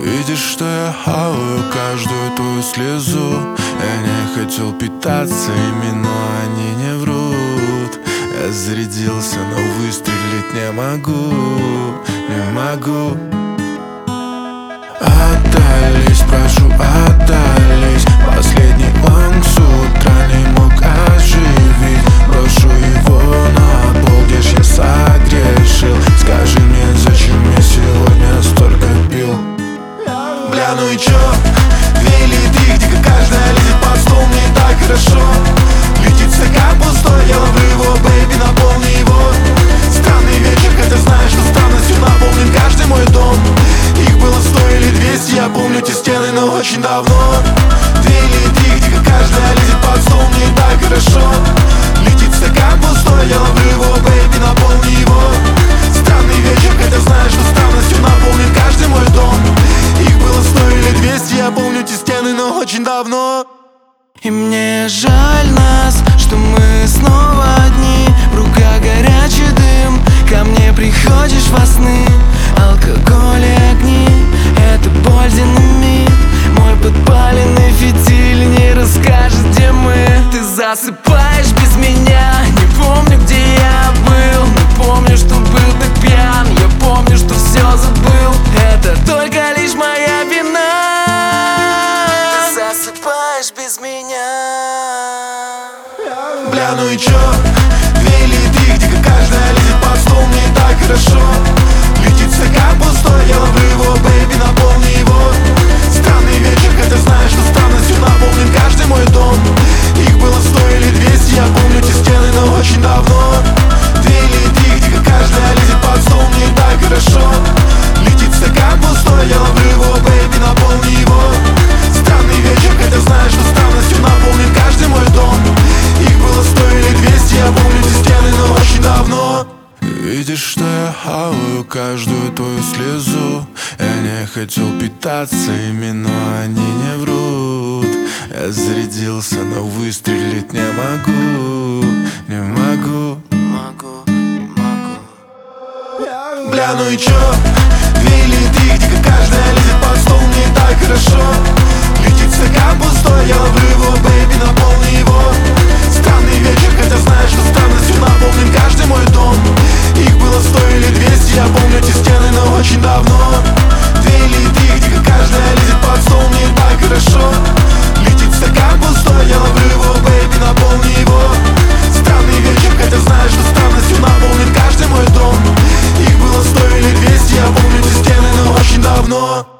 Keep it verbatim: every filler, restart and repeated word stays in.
Видишь, что я хаваю каждую твою слезу. Я не хотел питаться ими, но они не врут. Я зарядился, но выстрелить не могу, не могу. Отдались, прошу, отдались. Последний лонг с утра не мог оживить. Брошу его на пол, где ж я согрешил. Скажи мне, зачем я сегодня столько пил? Бля, ну и чё? Две или три, где каждая лезет под стол, мне и так хорошо. Летит стакан пустой, я ловлю его, бэйби, наполни его. Странный вечер, хотя знаешь, что странностью наполнен каждый мой дом. Их было сто или двести, я помню те стены, но очень давно. Две или три, где каждая лезет под стол, мне и так хорошо. Летит стакан пустой, я ловлю его, бэйби, наполни его. Странный вечер, хотя знаешь, что странностью наполнен каждый мой дом. Их было сто или двести, я помню те стены, но очень давно. И мне жаль нас, что мы снова одни. В руках горячий дым, ко мне приходишь во сны. Алкоголь и огни, это боль динамит. Мой подпаленный фитиль не расскажет, где мы. Ты засыпаешь без меня, не помню, где я был. Не помню, что был так пьян, я помню, что все забыл. Это только лишь моя вина. Ты засыпаешь без меня. Бля, ну и чё? Две или три, где каждая лезет под стол, мне и так хорошо. Летит стакан пустой, я ловлю его, бэйби, наполни его. Странный вечер, хотя знаешь, что странностью наполнен каждый мой дом. Их было сто или двести, я помню те стены, но очень давно. Две или три, где каждая лезет под стол, мне и так хорошо. Летит стакан пустой, я ловлю его, бэйби, наполни его. Странный вечер, хотя знаешь, что странностью наполнен каждый мой дом. Их было сто или двести, я помню те стены, но очень давно. Видишь, что я хаваю каждую твою слезу. Я не хотел питаться ими, но они не врут. Я зарядился, но выстрелить не могу, не могу. Могу, могу. Бля, ну и чё? Две или три, где каждая лезет под стол, мне и так хорошо. Летит стакан пустой, я ловлю его, бэйби, наполни его. Странный вечер, хотя знаешь, что странностью наполнен каждый мой дом. Их было сто или двести, я помню те стены, но очень давно. Две или три, где каждая лезет под стол, мне и так хорошо. Летит стакан пустой, я ловлю его, бэйби, наполни его. Странный вечер, хотя знаешь, что странностью наполнен каждый мой дом. Их было сто или двести, я помню те стены, но очень давно.